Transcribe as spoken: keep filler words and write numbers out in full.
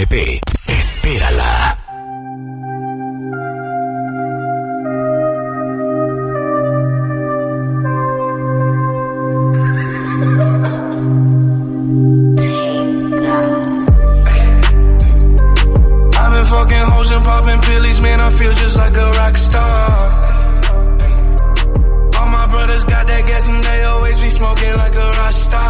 Espérala. I've been fucking hoes and popping pillies, man, I feel just like a rock star. All my brothers got that gas and they always be smoking like a rock star.